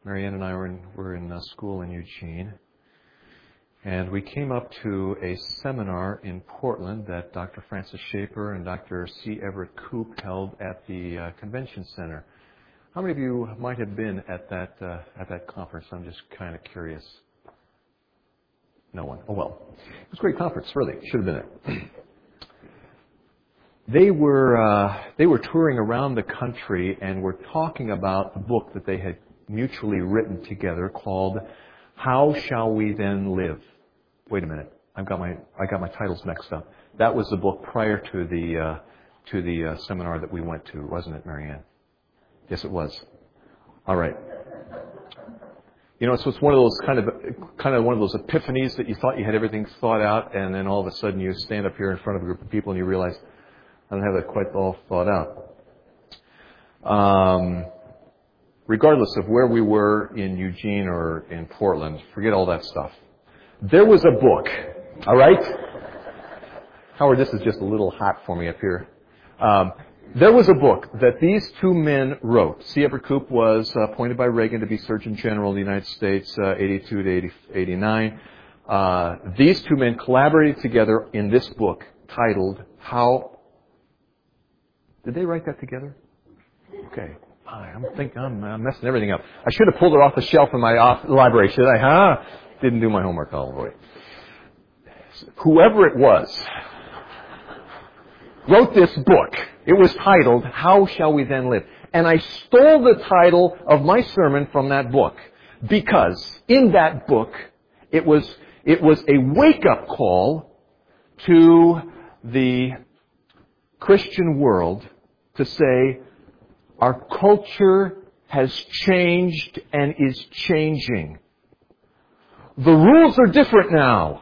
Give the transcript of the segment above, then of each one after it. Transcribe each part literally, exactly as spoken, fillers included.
Marianne and I were in, were in uh, school in Eugene, and we came up to a seminar in Portland that Doctor Francis Schaefer and Doctor C. Everett Koop held at the uh, convention center. How many of you might have been at that uh, at that conference? I'm just kind of curious. No one. Oh well, it was a great conference. Really, should have been there. They were uh, they were touring around the country and were talking about the book that they had mutually written together called "How Shall We Then Live?" Wait a minute, I've got my I got my titles mixed up. That was the book prior to the uh, to the uh, seminar that we went to, wasn't it, Marianne? Yes, it was. All right. You know, so it's one of those kind of kind of one of those epiphanies that you thought you had everything thought out, and then all of a sudden you stand up here in front of a group of people and you realize, I don't have that quite all thought out. Um, regardless of where we were in Eugene or in Portland, forget all that stuff. There was a book, all right? Howard, this is just a little hot for me up here. Um, there was a book that these two men wrote. C. Everett Koop was uh, appointed by Reagan to be Surgeon General of the United States, uh, eighty-two to eighty, eighty-nine. Uh, these two men collaborated together in this book titled How... Did they write that together? Okay. I'm thinking I'm, I'm messing everything up. I should have pulled it off the shelf in my off- library, should I? Huh? Didn't do my homework all the way. Whoever it was wrote this book. It was titled, How Shall We Then Live? And I stole the title of my sermon from that book because in that book it was it was a wake-up call to the Christian world to say, our culture has changed and is changing. The rules are different now.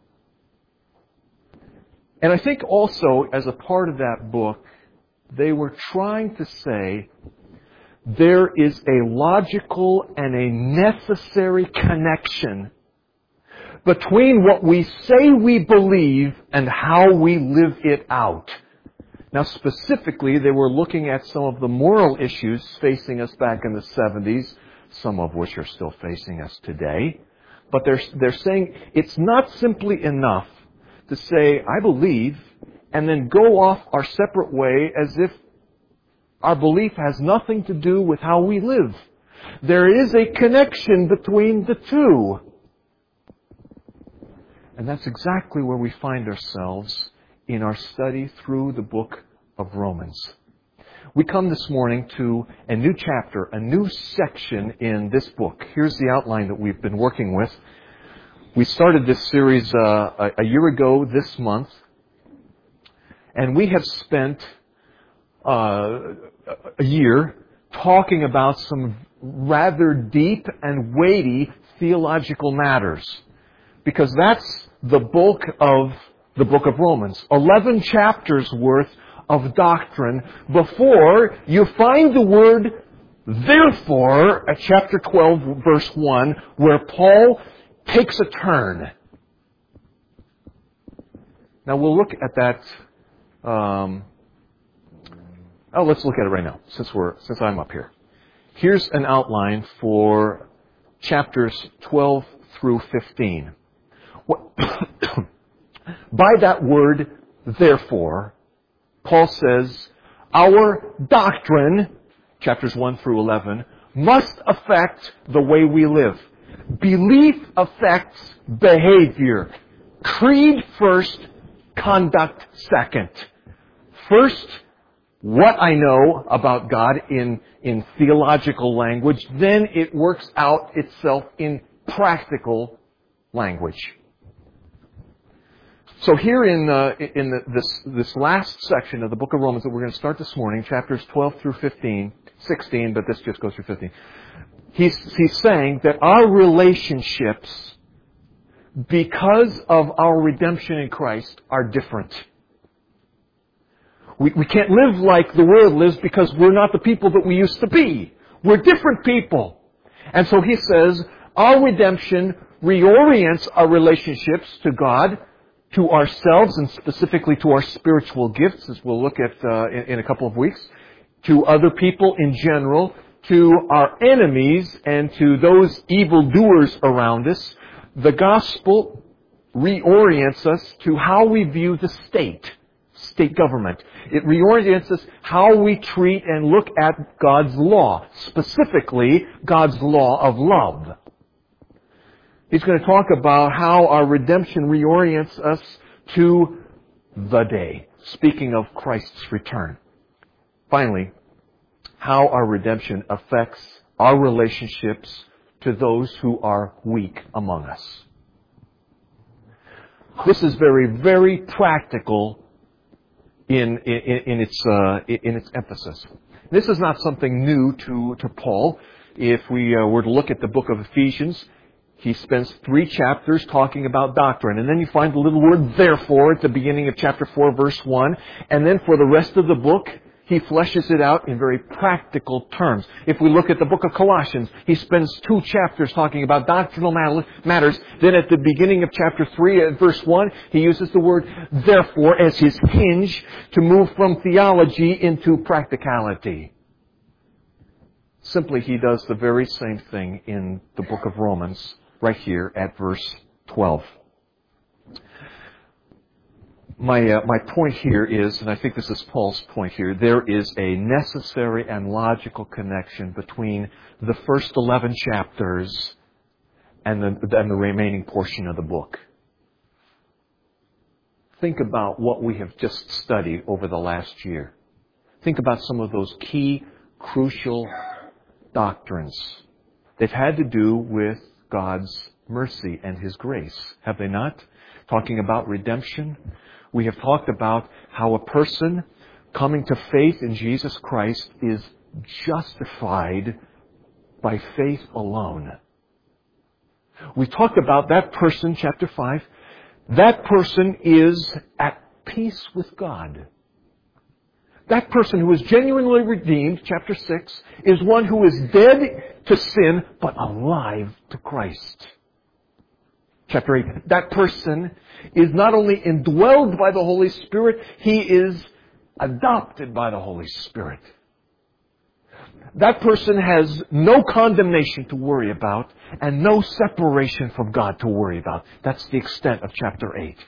And I think also, as a part of that book, they were trying to say there is a logical and a necessary connection between what we say we believe and how we live it out. Now, specifically, they were looking at some of the moral issues facing us back in the seventies, some of which are still facing us today. But they're, they're saying it's not simply enough to say, I believe, and then go off our separate way as if our belief has nothing to do with how we live. There is a connection between the two. And that's exactly where we find ourselves in our study through the book of Romans. We come this morning to a new chapter, a new section in this book. Here's the outline that we've been working with. We started this series uh, a, a year ago this month, and we have spent uh, a year talking about some rather deep and weighty theological matters, because that's the bulk of the book of Romans. Eleven chapters worth of doctrine before you find the word therefore at chapter twelve, verse one, where Paul takes a turn. Now we'll look at that. Um, oh, let's look at it right now, since we're since I'm up here. Here's an outline for chapters twelve through fifteen. What By that word, therefore, Paul says, our doctrine, chapters one through eleven, must affect the way we live. Belief affects behavior. Creed first, conduct second. First, what I know about God in, in theological language, then it works out itself in practical language. So here in, uh, in the, this, this last section of the book of Romans that we're going to start this morning, chapters twelve through fifteen, sixteen, but this just goes through fifteen. He's, he's saying that our relationships, because of our redemption in Christ, are different. We, we can't live like the world lives because we're not the people that we used to be. We're different people. And so he says, our redemption reorients our relationships to God, to ourselves, and specifically to our spiritual gifts, as we'll look at uh, in, in a couple of weeks, to other people in general, to our enemies and to those evildoers around us, the gospel reorients us to how we view the state, state government. It reorients us how we treat and look at God's law, specifically God's law of love. He's going to talk about how our redemption reorients us to the day, speaking of Christ's return. Finally, how our redemption affects our relationships to those who are weak among us. This is very, very practical in, in, in, its, uh, in its emphasis. This is not something new to, to Paul. If we uh, were to look at the book of Ephesians, he spends three chapters talking about doctrine. And then you find the little word therefore at the beginning of chapter four, verse one. And then for the rest of the book, he fleshes it out in very practical terms. If we look at the book of Colossians, he spends two chapters talking about doctrinal matters. Then at the beginning of chapter three, at verse one, he uses the word therefore as his hinge to move from theology into practicality. Simply, he does the very same thing in the book of Romans, right here at verse twelve. My uh, my point here is, and I think this is Paul's point here, there is a necessary and logical connection between the first eleven chapters and the, and the remaining portion of the book. Think about what we have just studied over the last year. Think about some of those key, crucial doctrines. They've had to do with God's mercy and His grace, have they not? Talking about redemption. We have talked about how a person coming to faith in Jesus Christ is justified by faith alone. We talked about that person, chapter five. That person is at peace with God. That person who is genuinely redeemed, chapter six, is one who is dead to sin but alive to Christ. Chapter eight, that person is not only indwelled by the Holy Spirit, he is adopted by the Holy Spirit. That person has no condemnation to worry about and no separation from God to worry about. That's the extent of chapter eight.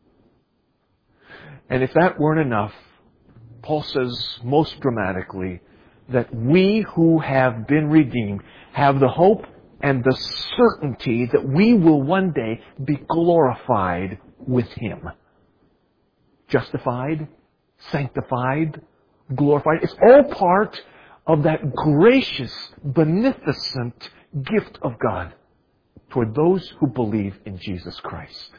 And if that weren't enough, Paul says most dramatically that we who have been redeemed have the hope and the certainty that we will one day be glorified with Him. Justified, sanctified, glorified. It's all part of that gracious, beneficent gift of God toward those who believe in Jesus Christ.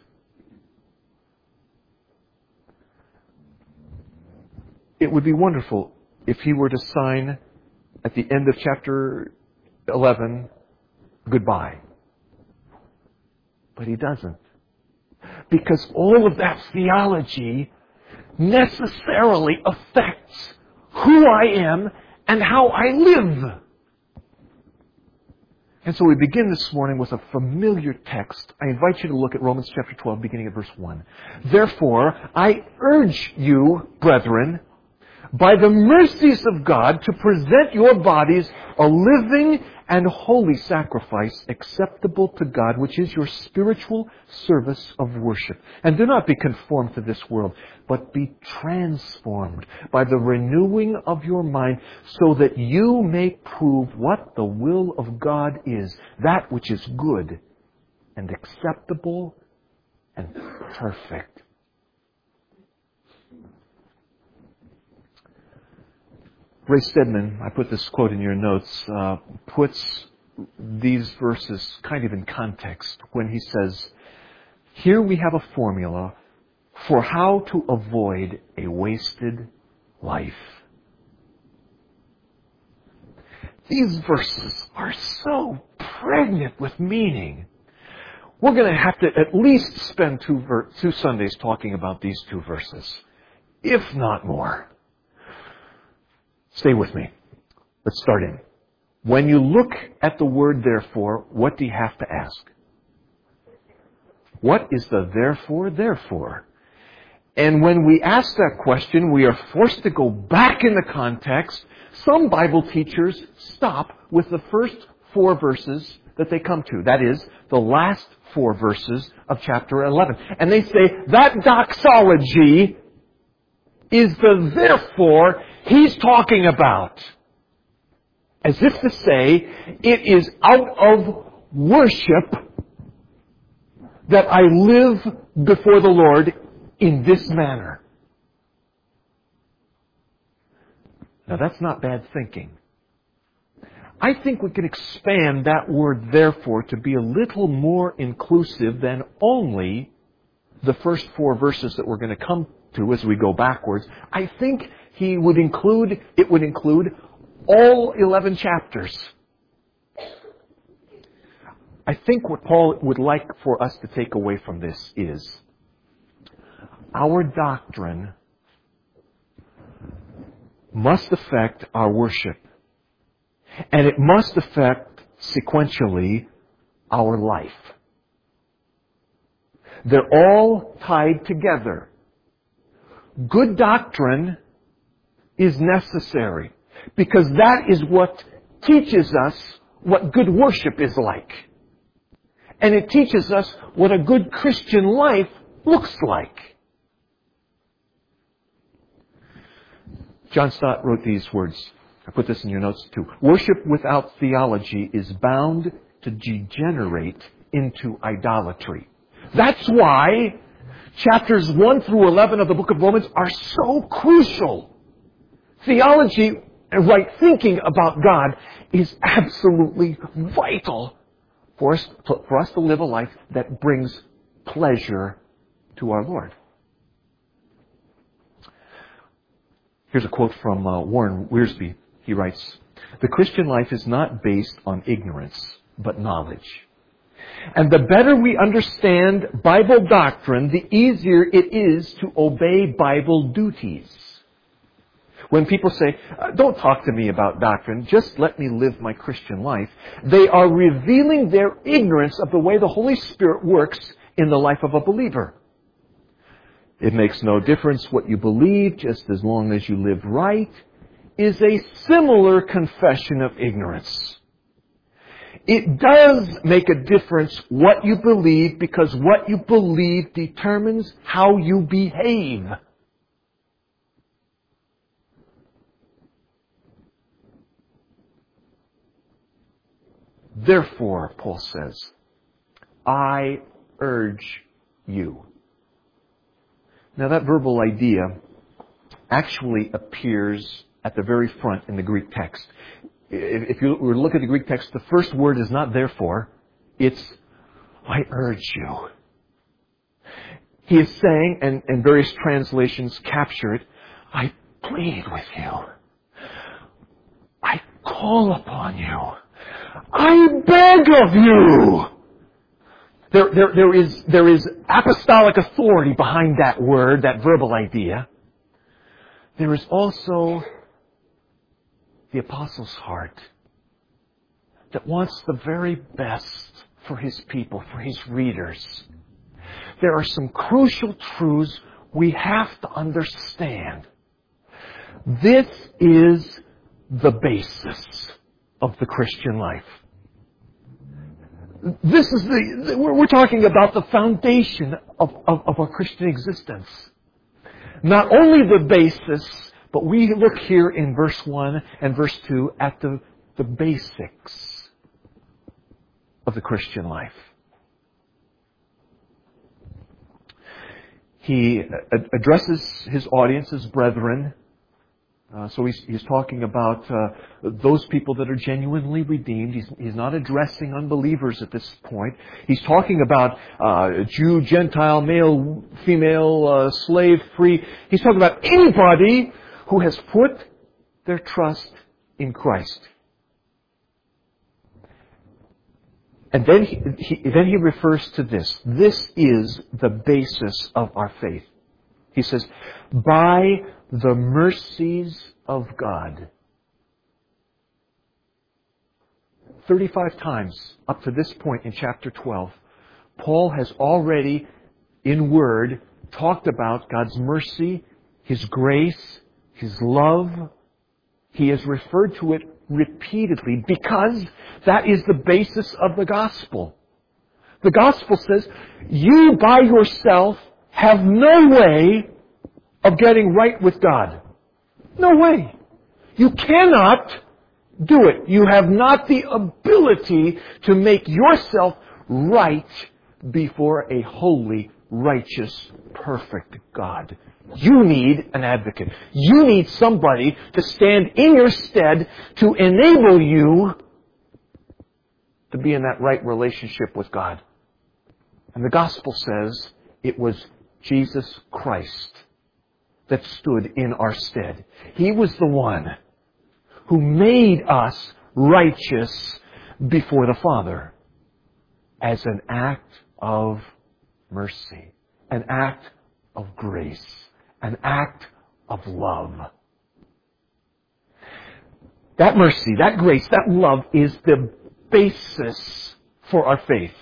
It would be wonderful if He were to sign at the end of chapter eleven, goodbye. But He doesn't. Because all of that theology necessarily affects who I am and how I live. And so we begin this morning with a familiar text. I invite you to look at Romans chapter twelve, beginning at verse one. Therefore, I urge you, brethren, by the mercies of God, to present your bodies a living and holy sacrifice acceptable to God, which is your spiritual service of worship. And do not be conformed to this world, but be transformed by the renewing of your mind, so that you may prove what the will of God is, that which is good and acceptable and perfect. Ray Stedman, I put this quote in your notes, uh, puts these verses kind of in context when he says, here we have a formula for how to avoid a wasted life. These verses are so pregnant with meaning. We're going to have to at least spend two, ver- two Sundays talking about these two verses, if not more. Stay with me. Let's start in. When you look at the word therefore, what do you have to ask? What is the therefore, therefore? And when we ask that question, we are forced to go back in the context. Some Bible teachers stop with the first four verses that they come to. That is, the last four verses of chapter eleven. And they say that doxology is the therefore he's talking about. As if to say, it is out of worship that I live before the Lord in this manner. Now that's not bad thinking. I think we can expand that word therefore to be a little more inclusive than only the first four verses that we're going to come to as we go backwards. I think he would include, it would include all eleven chapters. I think what Paul would like for us to take away from this is our doctrine must affect our worship. And it must affect, sequentially, our life. They're all tied together. Good doctrine is necessary because that is what teaches us what good worship is like. And it teaches us what a good Christian life looks like. John Stott wrote these words. I put this in your notes too. Worship without theology is bound to degenerate into idolatry. That's why chapters one through eleven of the book of Romans are so crucial. Theology and right thinking about God is absolutely vital for us, for us to live a life that brings pleasure to our Lord. Here's a quote from uh, Warren Wiersbe. He writes, "The Christian life is not based on ignorance, but knowledge. And the better we understand Bible doctrine, the easier it is to obey Bible duties." When people say, "Don't talk to me about doctrine, just let me live my Christian life," they are revealing their ignorance of the way the Holy Spirit works in the life of a believer. It makes no difference what you believe, just as long as you live right, is a similar confession of ignorance. It does make a difference what you believe because what you believe determines how you behave. Therefore, Paul says, I urge you. Now that verbal idea actually appears at the very front in the Greek text. If you were to look at the Greek text, the first word is not therefore, it's I urge you. He is saying, and, and various translations capture it, I plead with you. I call upon you. I beg of you. There, there, there is, there is apostolic authority behind that word, that verbal idea. There is also the apostle's heart that wants the very best for his people, for his readers. There are some crucial truths we have to understand. This is the basis of the Christian life. This is the, we're talking about the foundation of, of, of our Christian existence. Not only the basis, but we look here in verse one and verse two at the, the basics of the Christian life. He addresses his audience as brethren. Uh, so he's, he's talking about uh, those people that are genuinely redeemed. He's, he's not addressing unbelievers at this point. He's talking about uh, Jew, Gentile, male, female, uh, slave, free. He's talking about anybody who has put their trust in Christ. And then he, he, then he refers to this. This is the basis of our faith. He says, by the mercies of God. thirty-five times up to this point in chapter twelve, Paul has already, in word, talked about God's mercy, His grace, His love. He has referred to it repeatedly because that is the basis of the gospel. The gospel says, you by yourself have no way of getting right with God. No way. You cannot do it. You have not the ability to make yourself right before a holy, righteous, perfect God. You need an advocate. You need somebody to stand in your stead to enable you to be in that right relationship with God. And the gospel says it was Jesus Christ that stood in our stead. He was the one who made us righteous before the Father as an act of mercy, an act of grace, an act of love. That mercy, that grace, that love is the basis for our faith.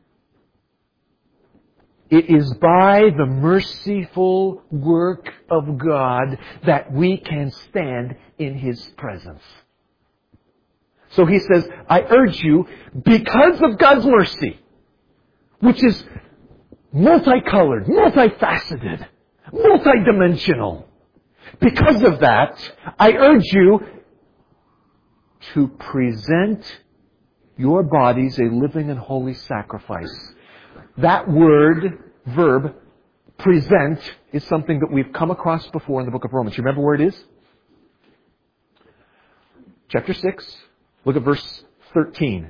It is by the merciful work of God that we can stand in His presence. So He says, I urge you, because of God's mercy, which is multicolored, multifaceted, multidimensional, because of that, I urge you to present your bodies a living and holy sacrifice. That word, verb, present, is something that we've come across before in the book of Romans. You remember where it is? Chapter six. Look at verse thirteen.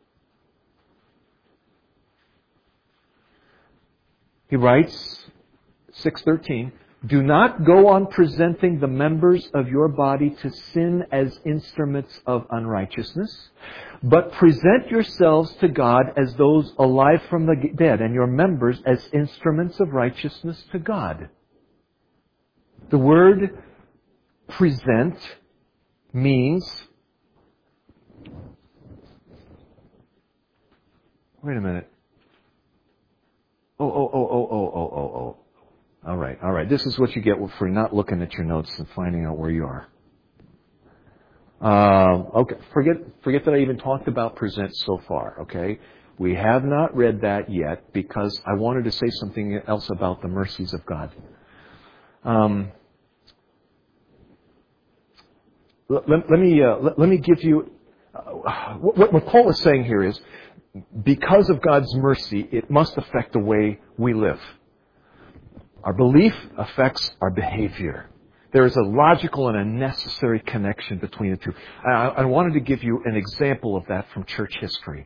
He writes, six thirteen, do not go on presenting the members of your body to sin as instruments of unrighteousness, but present yourselves to God as those alive from the dead, and your members as instruments of righteousness to God. The word present means, wait a minute. Oh, oh, oh, oh, oh, oh, oh, oh. All right, all right. This is what you get for not looking at your notes and finding out where you are. Uh, okay, forget forget that I even talked about present so far, okay? We have not read that yet because I wanted to say something else about the mercies of God. Um, let, let me uh, let, let me give you... Uh, what, what Paul is saying here is, because of God's mercy, it must affect the way we live. Our belief affects our behavior. There is a logical and a necessary connection between the two. I, I wanted to give you an example of that from church history.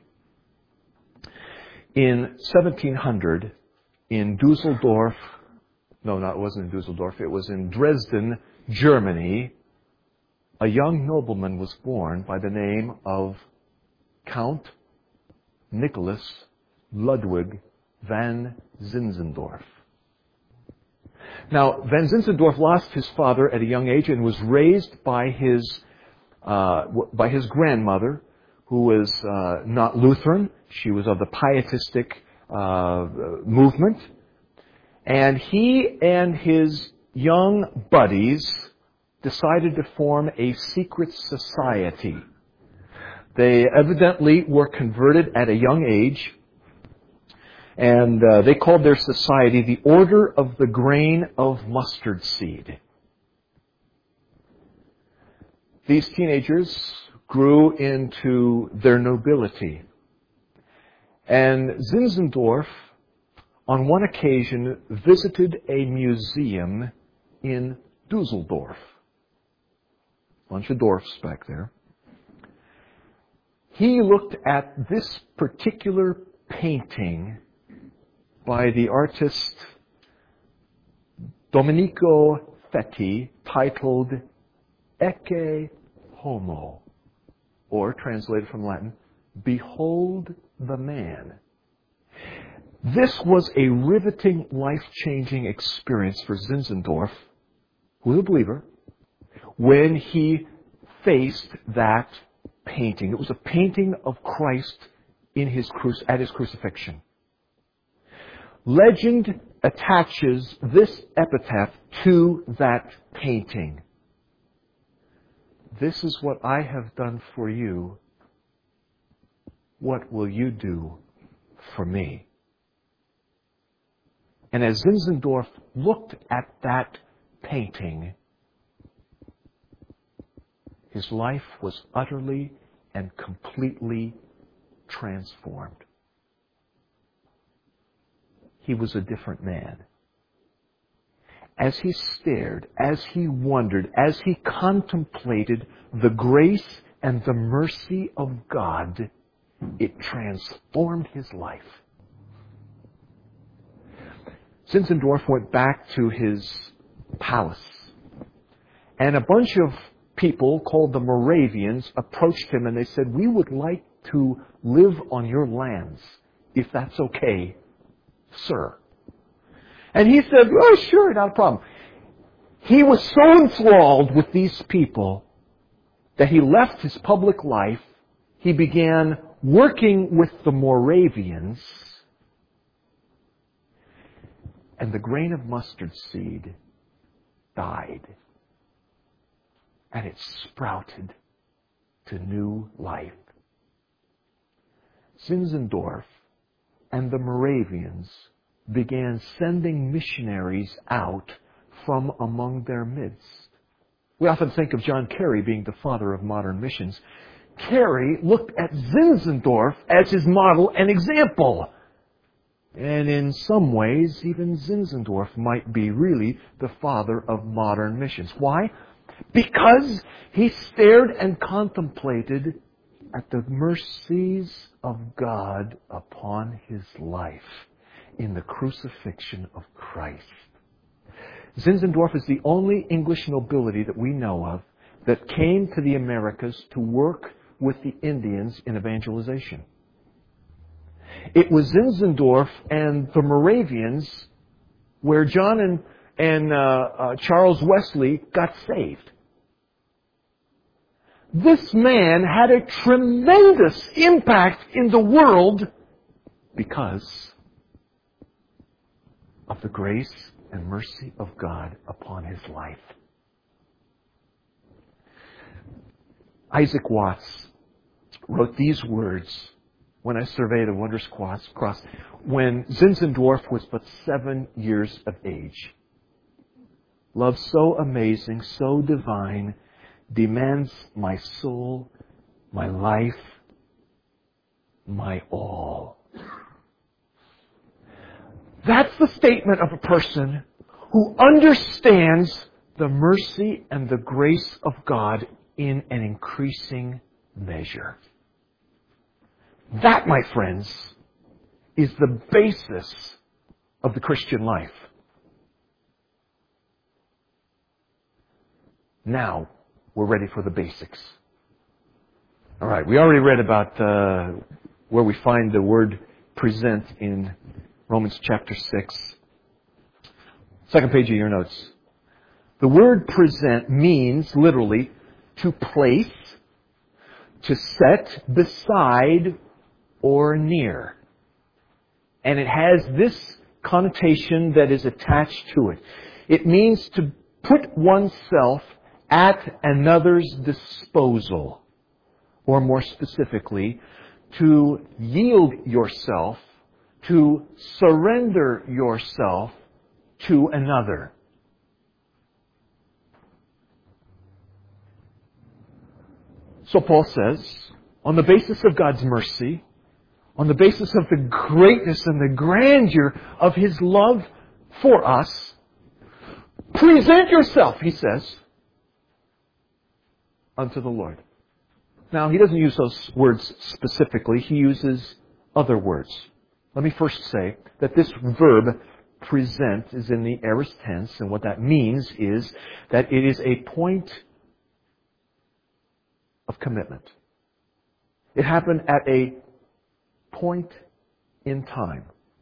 In seventeen hundred, in Dusseldorf, no, no, it wasn't in Dusseldorf, it was in Dresden, Germany, a young nobleman was born by the name of Count Nicholas Ludwig van Zinzendorf. Now, van Zinzendorf lost his father at a young age and was raised by his uh, by his grandmother, who was uh, not Lutheran. She was of the pietistic uh, movement. And he and his young buddies decided to form a secret society. They evidently were converted at a young age. And uh, they called their society the Order of the Grain of Mustard Seed. These teenagers grew into their nobility. And Zinzendorf, on one occasion, visited a museum in Dusseldorf. Bunch of dwarfs back there. He looked at this particular painting by the artist Domenico Fetti, titled Ecce Homo, or translated from Latin, Behold the Man. This was a riveting, life-changing experience for Zinzendorf, who was a believer, when he faced that painting. It was a painting of Christ in his cru- at his crucifixion. Legend attaches this epitaph to that painting. This is what I have done for you. What will you do for me? And as Zinzendorf looked at that painting, his life was utterly and completely transformed. He was a different man. As he stared, as he wondered, as he contemplated the grace and the mercy of God, it transformed his life. Zinzendorf went back to his palace, and a bunch of people called the Moravians approached him and they said, "We would like to live on your lands, if that's okay, sir." And he said, "Oh, sure, not a problem." He was so enthralled with these people that he left his public life. He began working with the Moravians, and the grain of mustard seed died. And it sprouted to new life. Zinzendorf and the Moravians began sending missionaries out from among their midst. We often think of John Carey being the father of modern missions. Carey looked at Zinzendorf as his model and example. And in some ways, even Zinzendorf might be really the father of modern missions. Why? Because he stared and contemplated at the mercies of God upon his life in the crucifixion of Christ. Zinzendorf is the only English nobility that we know of that came to the Americas to work with the Indians in evangelization. It was Zinzendorf and the Moravians where John and, and uh, uh, Charles Wesley got saved. This man had a tremendous impact in the world because of the grace and mercy of God upon his life. Isaac Watts wrote these words when I surveyed a wondrous cross, when Zinzendorf was but seven years of age. "Love so amazing, so divine, demands my soul, my life, my all." That's the statement of a person who understands the mercy and the grace of God in an increasing measure. That, my friends, is the basis of the Christian life. Now, we're ready for the basics. All right, we already read about uh, where we find the word present in Romans chapter six. Second page of your notes. The word present means, literally, to place, to set beside, or near. And it has this connotation that is attached to it. It means to put oneself at another's disposal. Or more specifically, to yield yourself, to surrender yourself to another. So Paul says, on the basis of God's mercy, on the basis of the greatness and the grandeur of His love for us, present yourself, he says, unto the Lord. Now, he doesn't use those words specifically. He uses other words. Let me first say that this verb, present, is in the aorist tense, and what that means is that it is a point of commitment. It happened at a point in time.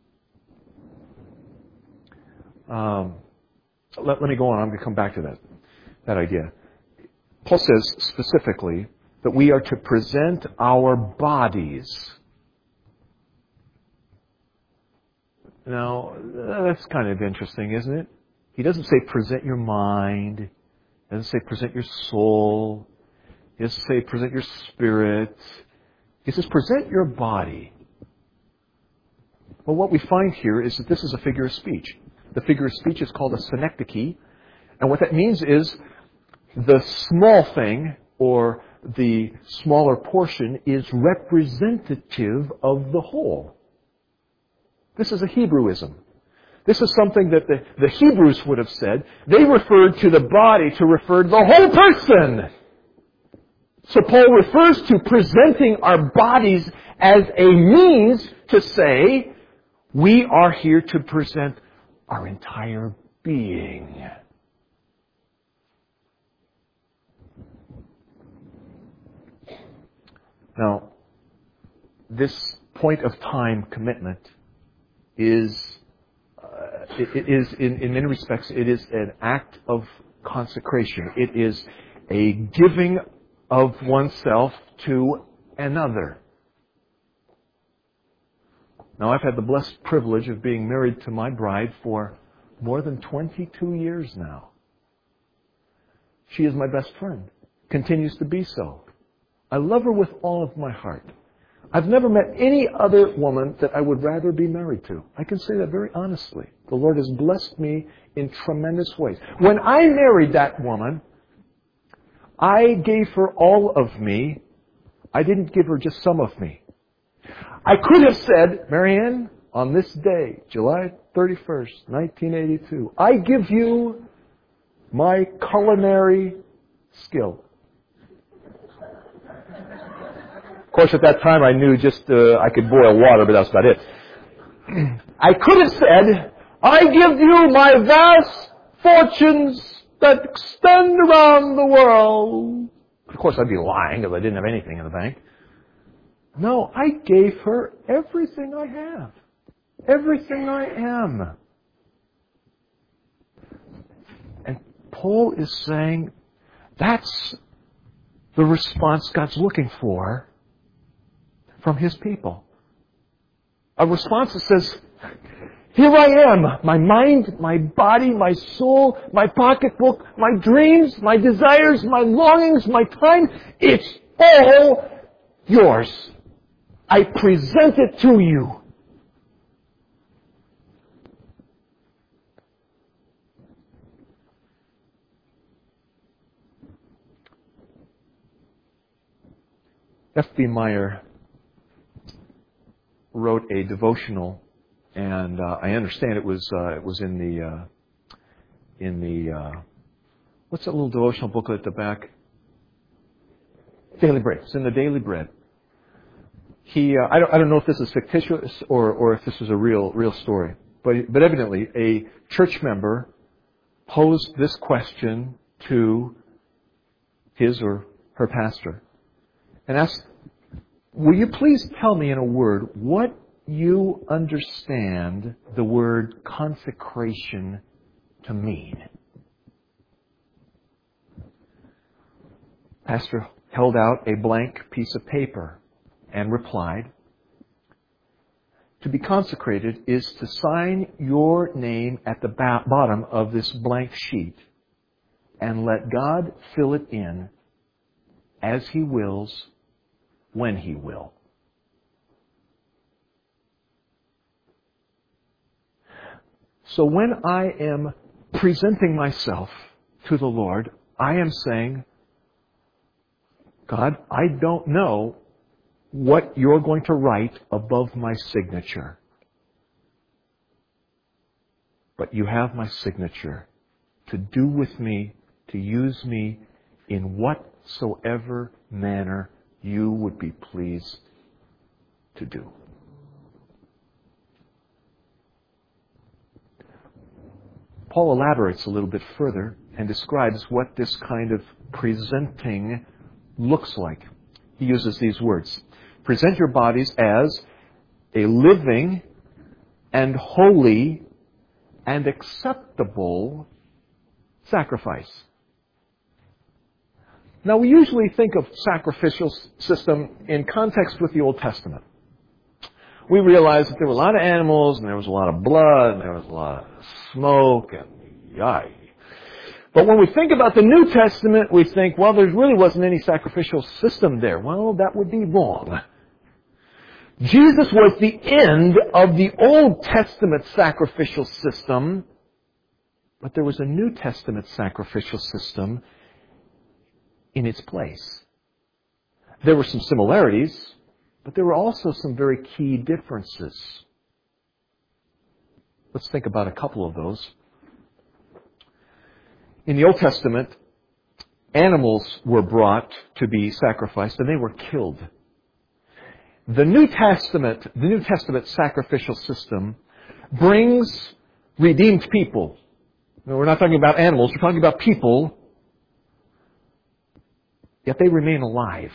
Um, let, let me go on. I'm going to come back to that, that idea. Paul says specifically that we are to present our bodies Now, that's kind of interesting, isn't it? He doesn't say present your mind. He doesn't say present your soul. He doesn't say present your spirit. He says present your body. Well, what we find here is that this is a figure of speech. The figure of speech is called a synecdoche. And what that means is the small thing, or the smaller portion, is representative of the whole. This is a Hebrewism. This is something that the, the Hebrews would have said. They referred to the body to refer to the whole person. So Paul refers to presenting our bodies as a means to say, we are here to present our entire being. Now, this point of time commitment is, uh, it, it is in, in many respects, it is an act of consecration. It is a giving of oneself to another. Now, I've had the blessed privilege of being married to my bride for more than twenty-two years now. She is my best friend, continues to be so. I love her with all of my heart. I've never met any other woman that I would rather be married to. I can say that very honestly. The Lord has blessed me in tremendous ways. When I married that woman, I gave her all of me. I didn't give her just some of me. I could have said, Marianne, on this day, July thirty-first, nineteen eighty-two, I give you my culinary skill. Of course, at that time, I knew just uh, I could boil water, but that's about it. I could have said, I give you my vast fortunes that extend around the world. Of course, I'd be lying if I didn't have anything in the bank. No, I gave her everything I have. Everything I am. And Paul is saying that's the response God's looking for from His people. A response that says, here I am, my mind, my body, my soul, my pocketbook, my dreams, my desires, my longings, my time, it's all yours. I present it to you. F B Meyer wrote a devotional, and uh, I understand it was uh, it was in the uh, in the uh, what's that little devotional booklet at the back? Daily Bread. It's in the Daily Bread. He uh, I don't I don't know if this is fictitious or or if this was a real real story, but but evidently a church member posed this question to his or her pastor and asked, will you please tell me in a word what you understand the word consecration to mean? Pastor held out a blank piece of paper and replied, to be consecrated is to sign your name at the bottom of this blank sheet and let God fill it in as He wills, when He will. So when I am presenting myself to the Lord, I am saying, God, I don't know what you're going to write above my signature. But you have my signature to do with me, to use me in whatsoever manner you would be pleased to do. Paul elaborates a little bit further and describes what this kind of presenting looks like. He uses these words. Present your bodies as a living and holy and acceptable sacrifice. Now, we usually think of sacrificial system in context with the Old Testament. we realize that there were a lot of animals, and there was a lot of blood, and there was a lot of smoke, and yai. But when we think about the New Testament, we think, well, there really wasn't any sacrificial system there. Well, that would be wrong. Jesus was the end of the Old Testament sacrificial system, but there was a New Testament sacrificial system in its place. There were some similarities, but there were also some very key differences. Let's think about a couple of those. In the Old Testament, animals were brought to be sacrificed, and they were killed. The New Testament, the New Testament sacrificial system brings redeemed people. Now, we're not talking about animals, we're talking about people, yet they remain alive.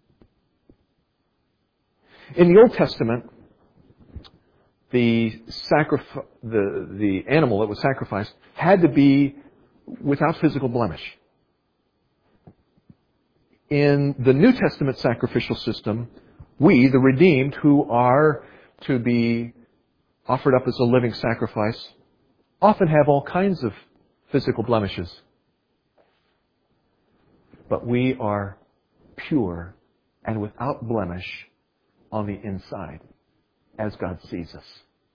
In the Old Testament, the, sacrif- the, the animal that was sacrificed had to be without physical blemish. In the New Testament sacrificial system, we, the redeemed, who are to be offered up as a living sacrifice, often have all kinds of physical blemishes. But we are pure and without blemish on the inside, as God sees us.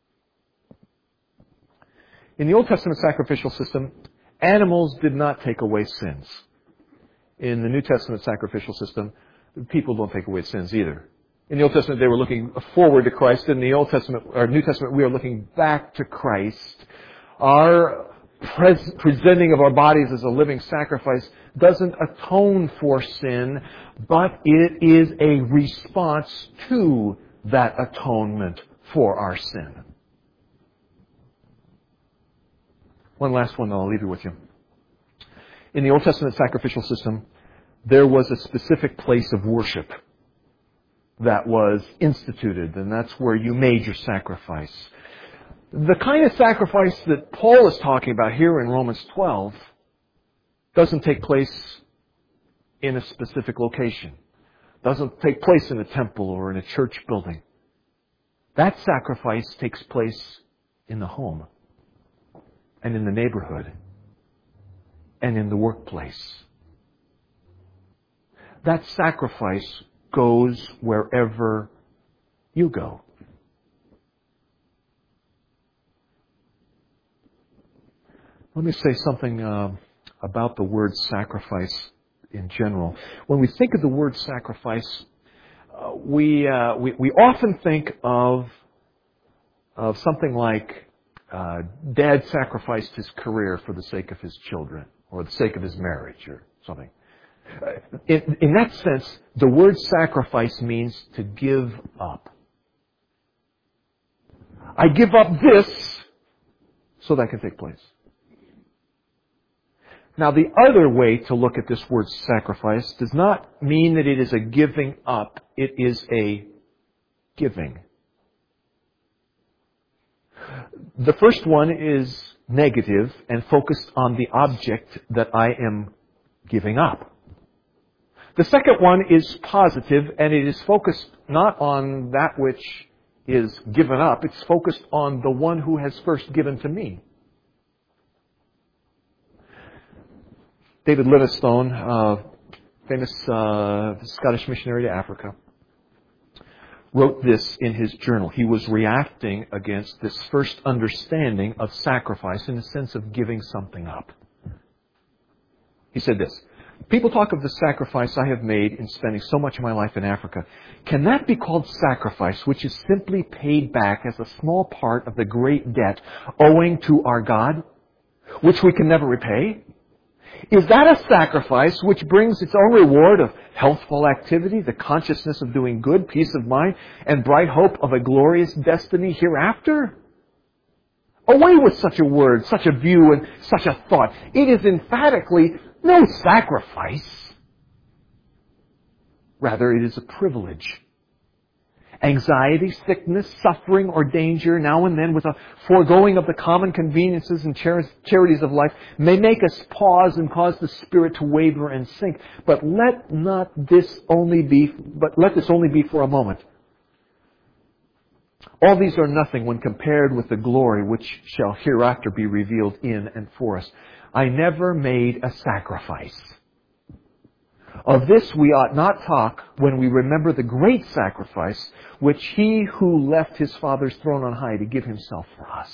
In the Old Testament sacrificial system, animals did not take away sins. In the New Testament sacrificial system, people don't take away sins either. In the Old Testament, they were looking forward to Christ. In the Old Testament, or New Testament, we are looking back to Christ. Our pres- presenting of our bodies as a living sacrifice doesn't atone for sin, but it is a response to that atonement for our sin. One last one that I'll leave you with you. In the Old Testament sacrificial system, there was a specific place of worship that was instituted, and that's where you made your sacrifice. The kind of sacrifice that Paul is talking about here in Romans twelve doesn't take place in a specific location. Doesn't take place in a temple or in a church building. That sacrifice takes place in the home and in the neighborhood and in the workplace. That sacrifice goes wherever you go. Let me say something uh, about the word sacrifice in general. When we think of the word sacrifice, uh, we, uh, we we often think of of something like uh, Dad sacrificed his career for the sake of his children, or the sake of his marriage, or something. Uh, in, in that sense, the word sacrifice means to give up. I give up this so that can take place. Now, the other way to look at this word sacrifice does not mean that it is a giving up. It is a giving. The first one is negative and focused on the object that I am giving up. The second one is positive, and it is focused not on that which is given up. It's focused on the one who has first given to me. David Livingstone, uh, famous uh, Scottish missionary to Africa, wrote this in his journal. He was reacting against this first understanding of sacrifice in the sense of giving something up. He said this: people talk of the sacrifice I have made in spending so much of my life in Africa. Can that be called sacrifice, which is simply paid back as a small part of the great debt owing to our God, which we can never repay? Is that a sacrifice which brings its own reward of healthful activity, the consciousness of doing good, peace of mind, and bright hope of a glorious destiny hereafter? Away with such a word, such a view, and such a thought. It is emphatically no sacrifice. Rather, it is a privilege. Anxiety, sickness, suffering, or danger, now and then with a foregoing of the common conveniences and char- charities of life, may make us pause and cause the spirit to waver and sink. But let not this only be, but let this only be for a moment. All these are nothing when compared with the glory which shall hereafter be revealed in and for us. I never made a sacrifice. Of this we ought not talk when we remember the great sacrifice which He who left His Father's throne on high to give Himself for us.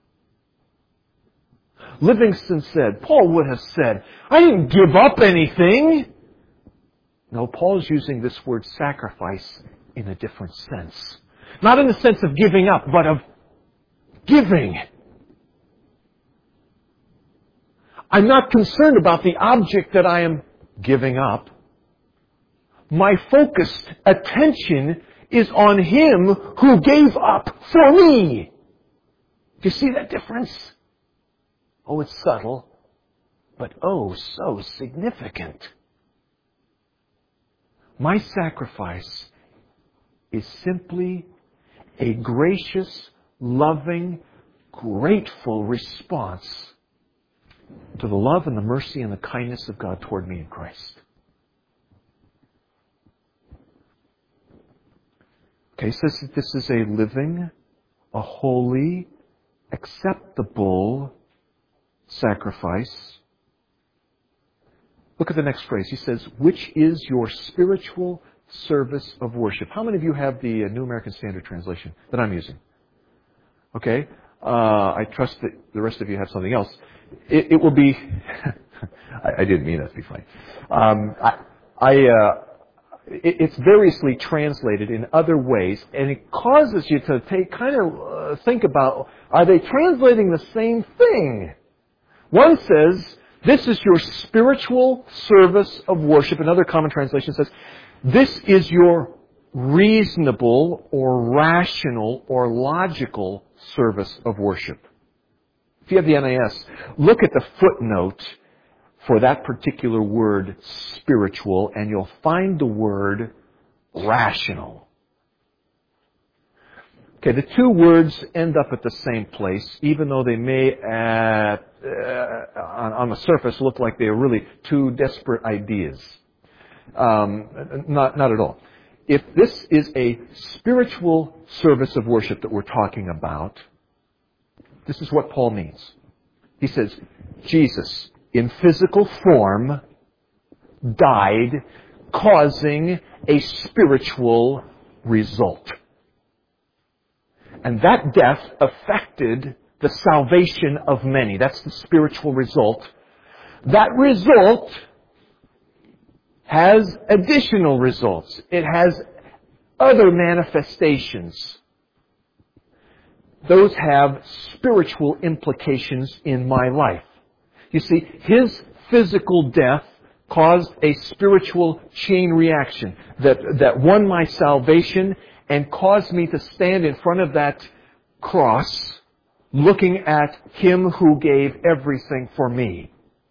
Livingston said, Paul would have said, I didn't give up anything. No, Paul's using this word sacrifice in a different sense. Not in the sense of giving up, but of giving. I'm not concerned about the object that I am giving up. My focused attention is on Him who gave up for me. Do you see that difference? Oh, it's subtle, but oh, so significant. My sacrifice is simply a gracious, loving, grateful response to the love and the mercy and the kindness of God toward me in Christ. Okay, so this is a living, a holy, acceptable sacrifice. Look at the next phrase. He says, which is your spiritual service of worship. How many of you have the New American Standard Translation that I'm using? Okay. Uh, I trust that the rest of you have something else. It, it will be... I, I didn't mean that to be funny. Um, I... I uh, It's variously translated in other ways, and it causes you to take kind of uh, think about, are they translating the same thing? One says, this is your spiritual service of worship. Another common translation says, this is your reasonable or rational or logical service of worship. If you have the N A S, look at the footnote for that particular word, spiritual, and you'll find the word rational. Okay, the two words end up at the same place, even though they may, at, uh, on, on the surface, look like they are really two disparate ideas. Um, not, not at all. If this is a spiritual service of worship that we're talking about, this is what Paul means. He says, Jesus, in physical form, died, causing a spiritual result. And that death affected the salvation of many. That's the spiritual result. That result has additional results. It has other manifestations. Those have spiritual implications in my life. You see, His physical death caused a spiritual chain reaction that, that won my salvation and caused me to stand in front of that cross looking at Him who gave everything for me.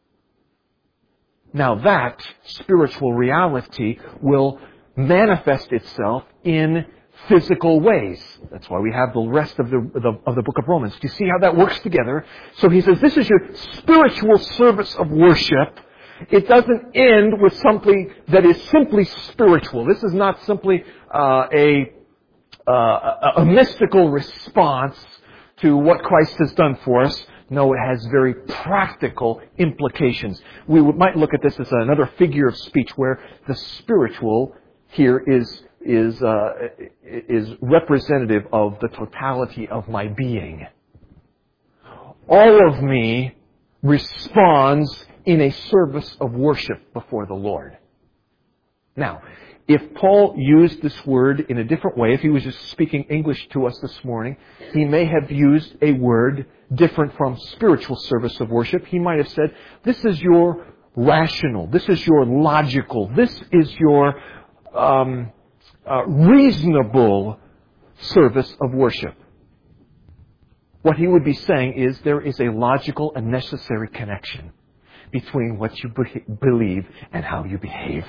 Now that spiritual reality will manifest itself in physical ways. That's why we have the rest of the, the of the book of Romans. Do you see how that works together? So he says, this is your spiritual service of worship. It doesn't end with something that is simply spiritual. This is not simply uh, a, uh, a a mystical response to what Christ has done for us. No, it has very practical implications. We might look at this as another figure of speech where the spiritual here is is uh, is representative of the totality of my being. All of me responds in a service of worship before the Lord. Now, if Paul used this word in a different way, if he was just speaking English to us this morning, he may have used a word different from spiritual service of worship. He might have said, this is your rational, this is your logical, this is your um, uh, reasonable service of worship. What he would be saying is there is a logical and necessary connection between what you be- believe and how you behave.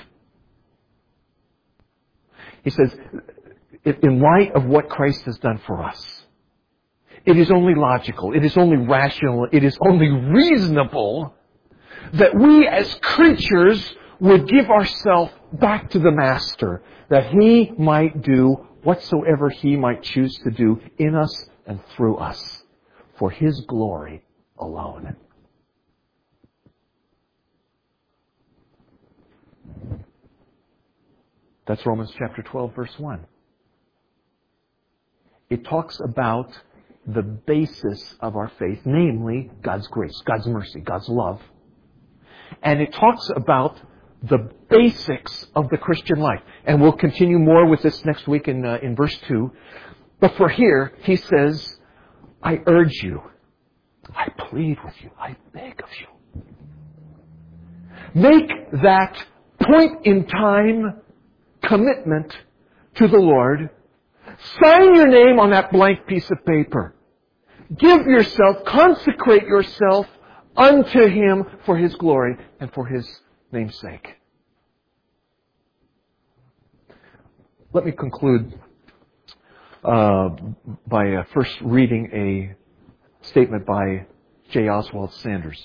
He says, in light of what Christ has done for us, it is only logical, it is only rational, it is only reasonable that we as creatures would give ourselves back to the Master, that He might do whatsoever He might choose to do in us and through us, for His glory alone. That's Romans chapter twelve, verse one. It talks about the basis of our faith, namely God's grace, God's mercy, God's love. And it talks about the basics of the Christian life. And we'll continue more with this next week in, uh, in verse two. But for here, he says, I urge you, I plead with you, I beg of you. Make that point in time commitment to the Lord. Sign your name on that blank piece of paper. Give yourself, consecrate yourself unto Him for His glory and for His name's sake. Let me conclude uh, by uh, first reading a statement by J. Oswald Sanders.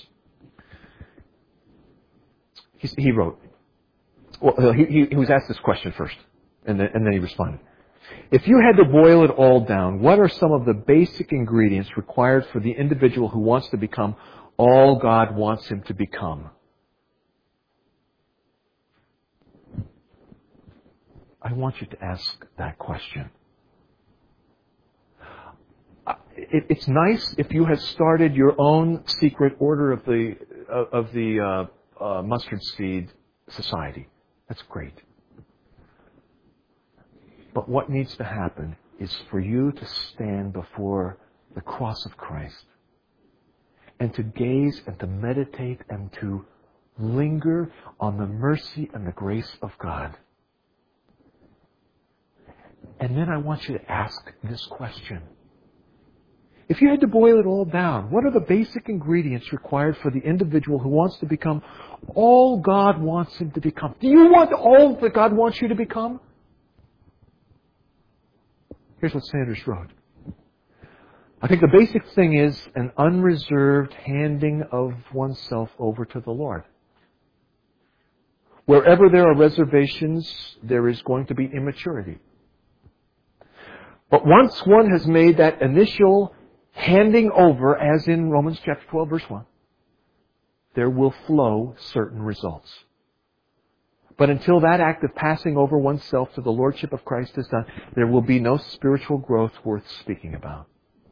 He, he wrote, well, he, he was asked this question first, and then, and then he responded. If you had to boil it all down, what are some of the basic ingredients required for the individual who wants to become all God wants him to become? I want you to ask that question. It's nice if you have started your own secret order of the of the uh, uh, mustard seed society. That's great. But what needs to happen is for you to stand before the cross of Christ and to gaze and to meditate and to linger on the mercy and the grace of God. And then I want you to ask this question. If you had to boil it all down, what are the basic ingredients required for the individual who wants to become all God wants him to become? Do you want all that God wants you to become? Here's what Sanders wrote. I think the basic thing is an unreserved handing of oneself over to the Lord. Wherever there are reservations, there is going to be immaturity. But once one has made that initial handing over, as in Romans chapter twelve, verse one, there will flow certain results. But until that act of passing over oneself to the Lordship of Christ is done, there will be no spiritual growth worth speaking about.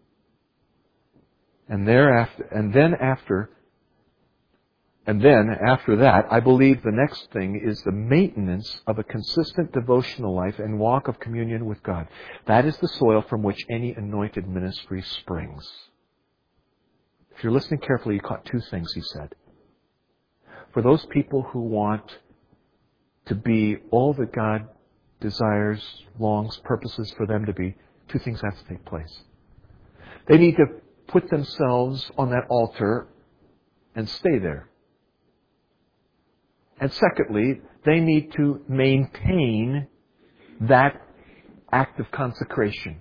And thereafter, and then after, and then after that, I believe the next thing is the maintenance of a consistent devotional life and walk of communion with God. That is the soil from which any anointed ministry springs. If you're listening carefully, you caught two things he said. For those people who want to be all that God desires, longs, purposes for them to be, two things have to take place. They need to put themselves on that altar and stay there. And secondly, they need to maintain that act of consecration.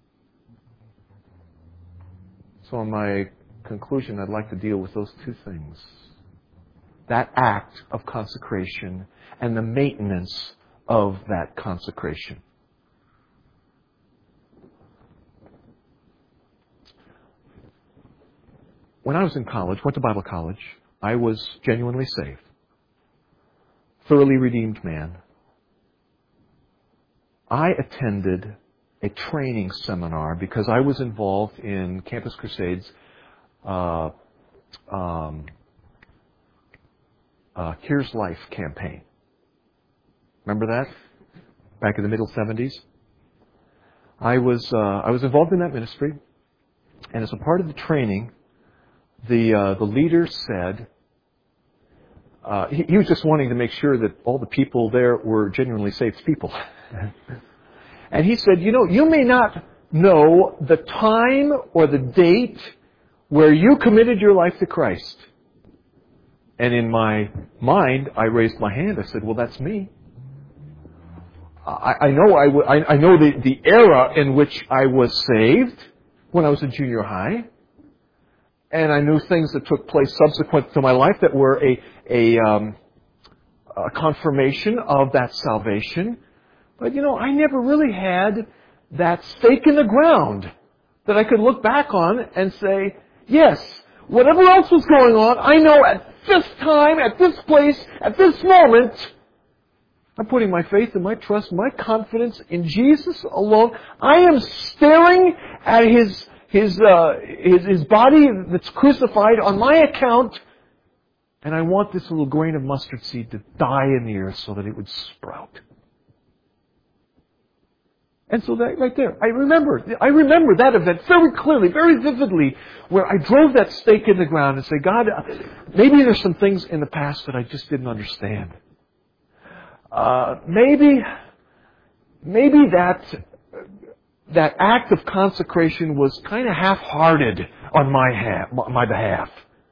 So in my conclusion, I'd like to deal with those two things. That act of consecration and the maintenance of that consecration. When I was in college, went to Bible college, I was genuinely saved. Thoroughly redeemed man. I attended a training seminar because I was involved in Campus Crusades uh, um, uh, Here's Life campaign. Remember that? Back in the middle seventies? I was uh, I was involved in that ministry, and as a part of the training, the uh, the leader said, uh, he, he was just wanting to make sure that all the people there were genuinely saved people. And he said, you know, you may not know the time or the date where you committed your life to Christ. And in my mind, I raised my hand. I said, well, that's me. I, I know I, w- I, I know the, the era in which I was saved when I was in junior high. And I knew things that took place subsequent to my life that were a, a, um, a confirmation of that salvation. But you know, I never really had that stake in the ground that I could look back on and say, yes, whatever else was going on, I know at this time, at this place, at this moment, I'm putting my faith and my trust, my confidence in Jesus alone. I am staring at His His, uh, his, his body that's crucified on my account, and I want this little grain of mustard seed to die in the earth so that it would sprout. And so that right there, I remember, I remember that event very clearly, very vividly, where I drove that stake in the ground and say, God, maybe there's some things in the past that I just didn't understand. Uh, maybe, maybe that that act of consecration was kind of half-hearted on my half, my behalf.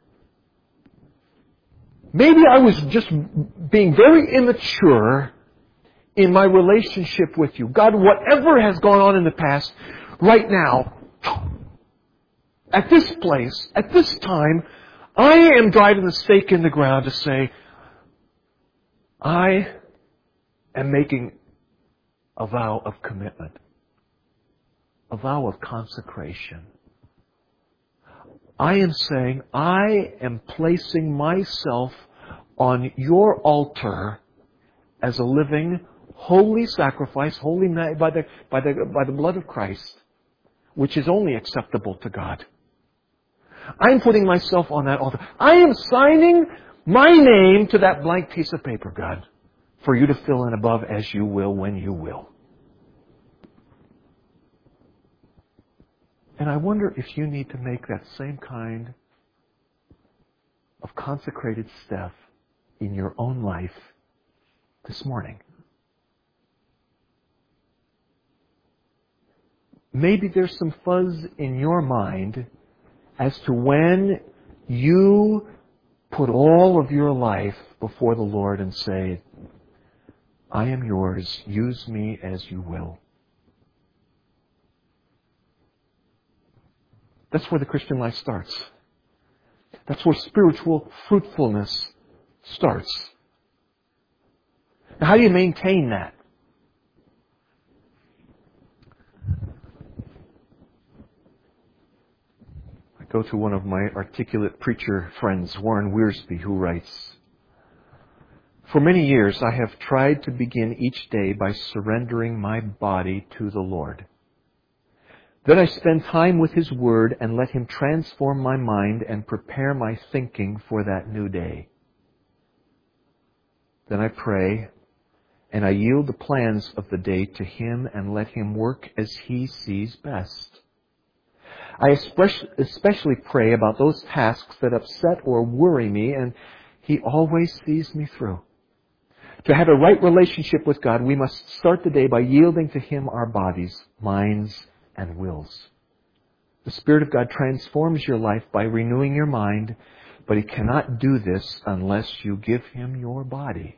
Maybe I was just being very immature in my relationship with you. God, whatever has gone on in the past, right now, at this place, at this time, I am driving the stake in the ground to say, I am making a vow of commitment, a vow of consecration. I am saying, I am placing myself on your altar as a living, holy sacrifice, holy by the, by the, by the blood of Christ, which is only acceptable to God. I'm putting myself on that altar. I am signing my name to that blank piece of paper, God, for you to fill in above as you will, when you will. And I wonder if you need to make that same kind of consecrated step in your own life this morning. Maybe there's some fuzz in your mind as to when you put all of your life before the Lord and say, I am yours, use me as you will. That's where the Christian life starts. That's where spiritual fruitfulness starts. Now, how do you maintain that? I go to one of my articulate preacher friends, Warren Wiersbe, who writes, for many years I have tried to begin each day by surrendering my body to the Lord. Then I spend time with His Word and let Him transform my mind and prepare my thinking for that new day. Then I pray and I yield the plans of the day to Him and let Him work as He sees best. I especially pray about those tasks that upset or worry me, and He always sees me through. To have a right relationship with God, we must start the day by yielding to Him our bodies, minds, and wills. The Spirit of God transforms your life by renewing your mind, but He cannot do this unless you give Him your body.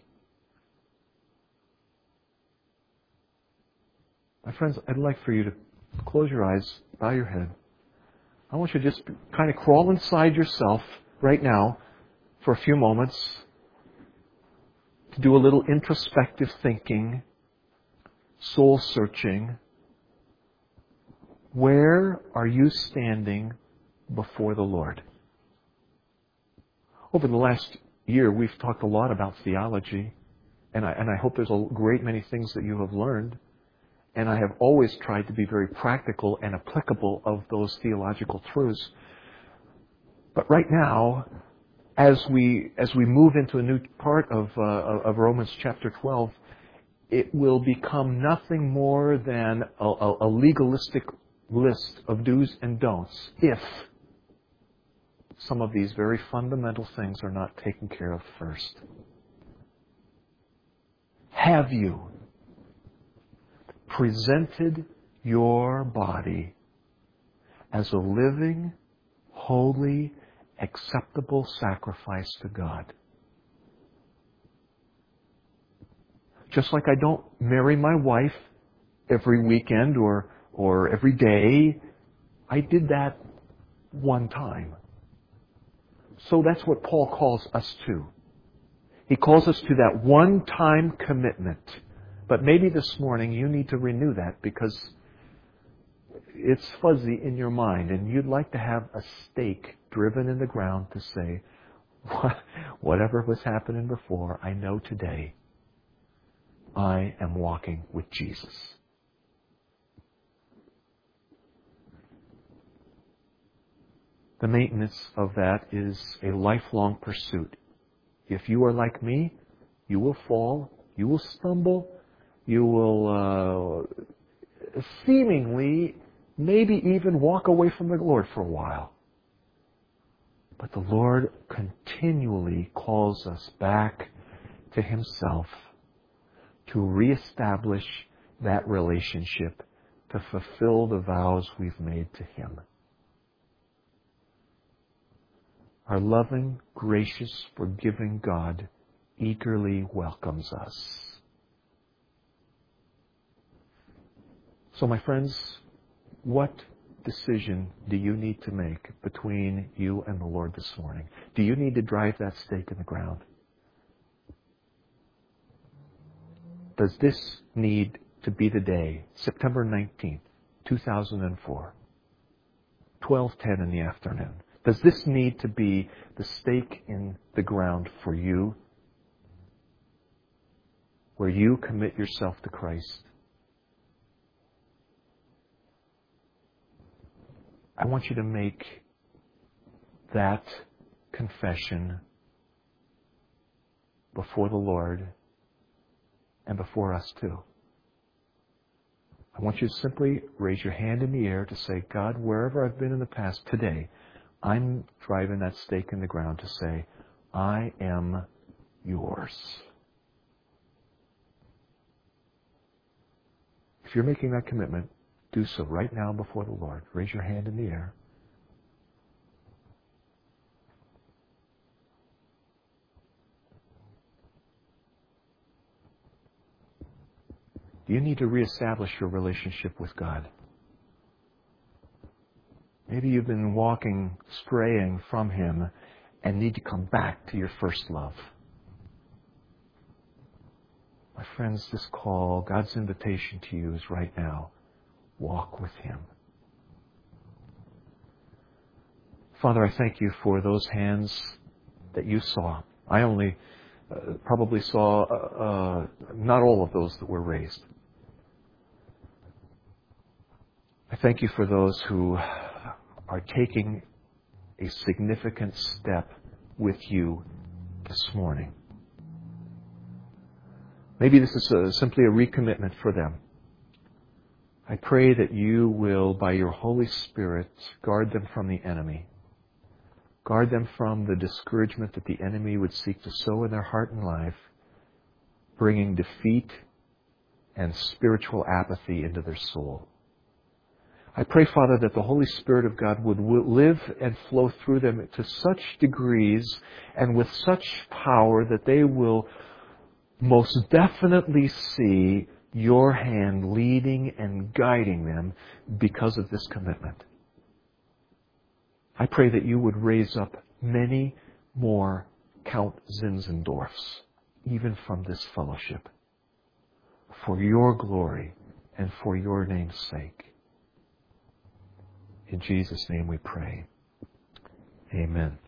My friends, I'd like for you to close your eyes, bow your head. I want you to just kind of crawl inside yourself right now for a few moments to do a little introspective thinking, soul searching. Where are you standing before the Lord? Over the last year, we've talked a lot about theology, and I, and I hope there's a great many things that you have learned. And I have always tried to be very practical and applicable of those theological truths. But right now, as we as we move into a new part of uh, of Romans chapter twelve, it will become nothing more than a, a, a legalistic list of do's and don'ts if some of these very fundamental things are not taken care of first. Have you presented your body as a living, holy, acceptable sacrifice to God? Just like I don't marry my wife every weekend or or every day, I did that one time. So that's what Paul calls us to. He calls us to that one-time commitment But maybe this morning you need to renew that because it's fuzzy in your mind and you'd like to have a stake driven in the ground to say, whatever was happening before, I know today I am walking with Jesus. The maintenance of that is a lifelong pursuit. If you are like me, you will fall, you will stumble, you will uh, seemingly maybe even walk away from the Lord for a while. But the Lord continually calls us back to Himself to reestablish that relationship, to fulfill the vows we've made to Him. Our loving, gracious, forgiving God eagerly welcomes us. So, my friends, what decision do you need to make between you and the Lord this morning? Do you need to drive that stake in the ground? Does this need to be the day, September nineteenth, two thousand four, twelve ten in the afternoon? Does this need to be the stake in the ground for you, where you commit yourself to Christ? I want you to make that confession before the Lord and before us too. I want you to simply raise your hand in the air to say, God, wherever I've been in the past, today, I'm driving that stake in the ground to say, I am yours. If you're making that commitment, do so right now before the Lord. Raise your hand in the air. Do you need to reestablish your relationship with God? Maybe you've been walking, straying from Him and need to come back to your first love. My friends, this call, God's invitation to you is right now. Walk with Him. Father, I thank You for those hands that You saw. I only uh, probably saw uh, uh, not all of those that were raised. I thank You for those who are taking a significant step with You this morning. Maybe this is a, simply a recommitment for them. I pray that You will, by Your Holy Spirit, guard them from the enemy. Guard them from the discouragement that the enemy would seek to sow in their heart and life, bringing defeat and spiritual apathy into their soul. I pray, Father, that the Holy Spirit of God would live and flow through them to such degrees and with such power that they will most definitely see Your hand leading and guiding them because of this commitment. I pray that You would raise up many more Count Zinzendorfs, even from this fellowship, for Your glory and for Your name's sake. In Jesus' name we pray. Amen.